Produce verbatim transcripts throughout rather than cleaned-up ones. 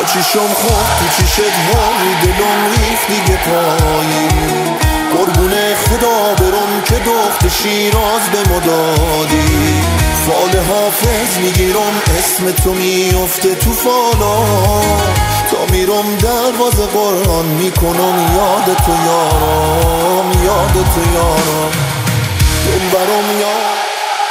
چیشم خود تو چیشت واری دلم ریخ دیگه پایی قربون خدا برم که دخت شیراز به مدادی فال حافظ میگیرم اسم تو میفته تو فالا تا میرم دروازه قرآن میکنم یاد تو یارم یاد تو یارم دل برم یار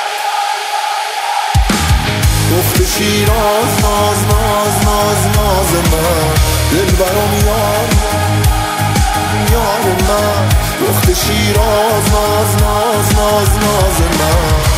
دخت شیراز ناز ناز ناز ناز من دل برم یار یار من دخت شیراز ناز ناز ناز ناز من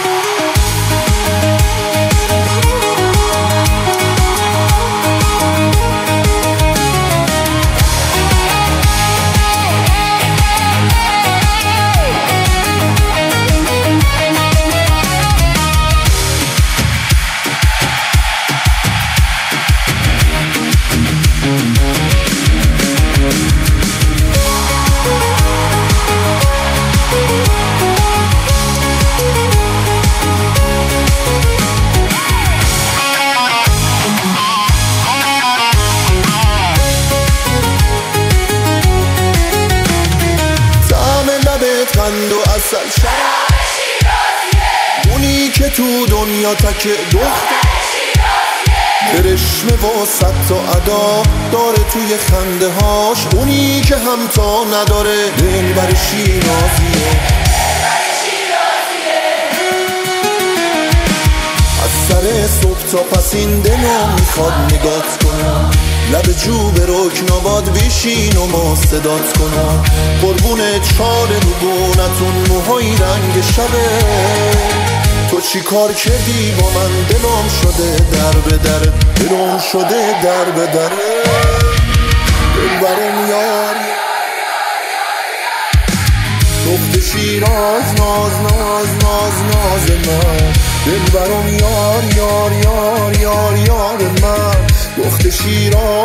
قند و اصل شراب شیرازیه اونی که تو دنیا تک دختر شیرازیه کرشمه و صد تا ادا داره توی خنده هاش اونی که همتا نداره دل بر شیرازیه از سر صبح تا پس این دلو میخواد نگات کنم لب جو به رکناباد بیشین و ما صدات کنم قربون چار روبونتون موهای رنگ شبه تو چی کار کردی با من دلم شده در به در دلم شده در به در دل برم یار دخت شیراز ناز ناز ناز ناز من دل برم یار یار یار یار یار من دخت شیراز